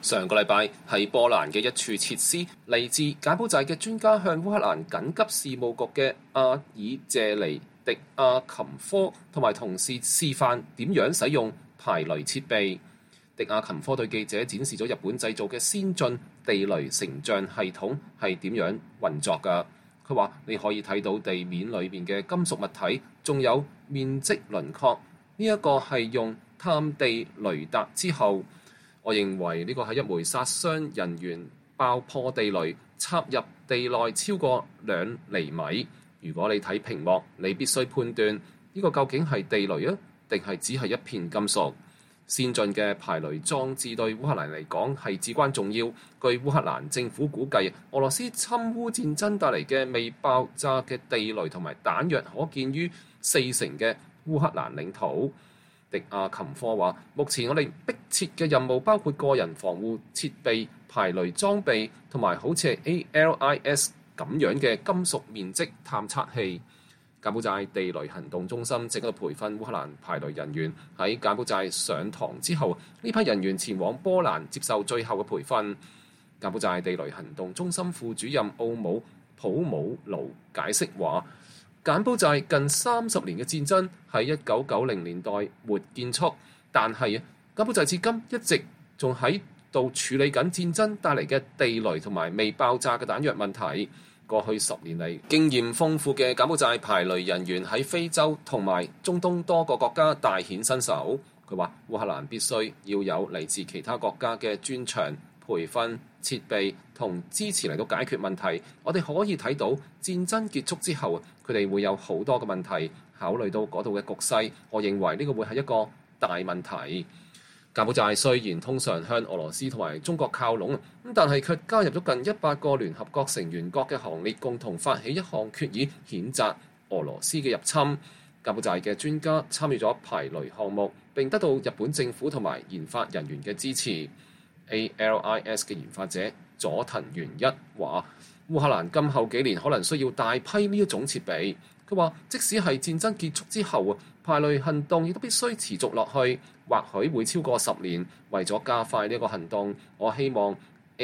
上個禮拜喺波蘭嘅一處設施，嚟自柬埔寨嘅專家向烏克蘭緊急事務局嘅阿爾謝尼迪亞琴科同埋同事示範點樣使用排雷設備。迪亞琴科對記者展示咗日本製造嘅先進地雷成像系統係點樣運作㗎。佢話：你可以睇到地面裏面嘅金屬物體，仲有面積輪廓。呢一個係用探地雷達之後。我認為呢個係一枚殺傷人員爆破地雷插入地內超過2厘米。如果你睇屏幕，你必須判斷呢個究竟係地雷啊，定係只係一片金屬。先進嘅排雷裝置對烏克蘭嚟講係至關重要。據烏克蘭政府估計，俄羅斯侵烏戰爭帶嚟嘅未爆炸嘅地雷同埋彈藥可見於4成嘅烏克蘭領土。迪亞琴科話：目前我哋迫切嘅任務包括個人防護設備、排雷裝備同埋好似係 ALIS 咁樣嘅金屬面積探測器。柬埔寨地雷行動中心正喺度培訓烏克蘭排雷人員。喺柬埔寨上堂之後，呢批人員前往波蘭接受最後嘅培訓。柬埔寨地雷行動中心副主任奧姆普姆盧解釋話：柬埔寨近30年嘅戰爭喺1990年代末結束，但係柬埔寨至今一直仲喺度處理緊戰爭帶嚟嘅地雷同埋未爆炸嘅彈藥問題。過去10年嚟，經驗豐富嘅柬埔寨排雷人員喺非洲同埋中東多個國家大顯身手。佢話：烏克蘭必須要有嚟自其他國家嘅專長、培訓、設備同支持嚟到解決問題。我哋可以睇到戰爭結束之後，佢哋會有好多嘅問題。考慮到嗰度嘅局勢，我認為呢個會係一個大問題。柬埔寨雖然通常向俄羅斯同埋中國靠攏，但係卻加入咗近100個聯合國成員國嘅行列，共同發起一項決議譴責俄羅斯嘅入侵。柬埔寨嘅專家參與咗排雷項目，並得到日本政府同埋研發人員嘅支持。ALIS 嘅研發者佐藤元一話：烏克蘭今後幾年可能需要大批呢一種設備。佢話：即使係戰爭結束之後，排雷行動亦都必須持續落去，或許會超過10年。為咗加快呢個行動，我希望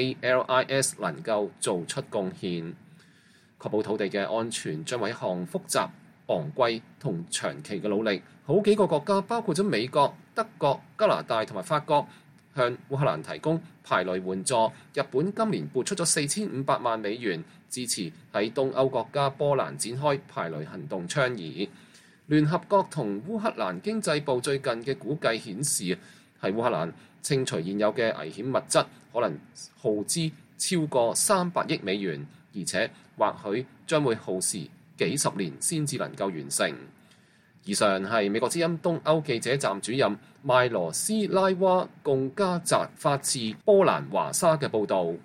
ALIS 能夠做出貢獻。確保土地嘅安全將為一項複雜、昂貴同長期嘅努力。好幾個國家，包括咗美國、德國、加拿大同埋法國，向烏克蘭提供排雷援助。日本今年撥出咗4500萬美元，支持喺東歐國家波蘭展開排雷行動倡議。聯合國同烏克蘭經濟部最近嘅估計顯示，喺烏克蘭清除現有嘅危險物質，可能耗資超過300億美元，而且或許將會耗時幾十年先至能夠完成。以上係美國之音東歐記者站主任麥羅斯拉娃貢加澤發自波蘭華沙嘅報導。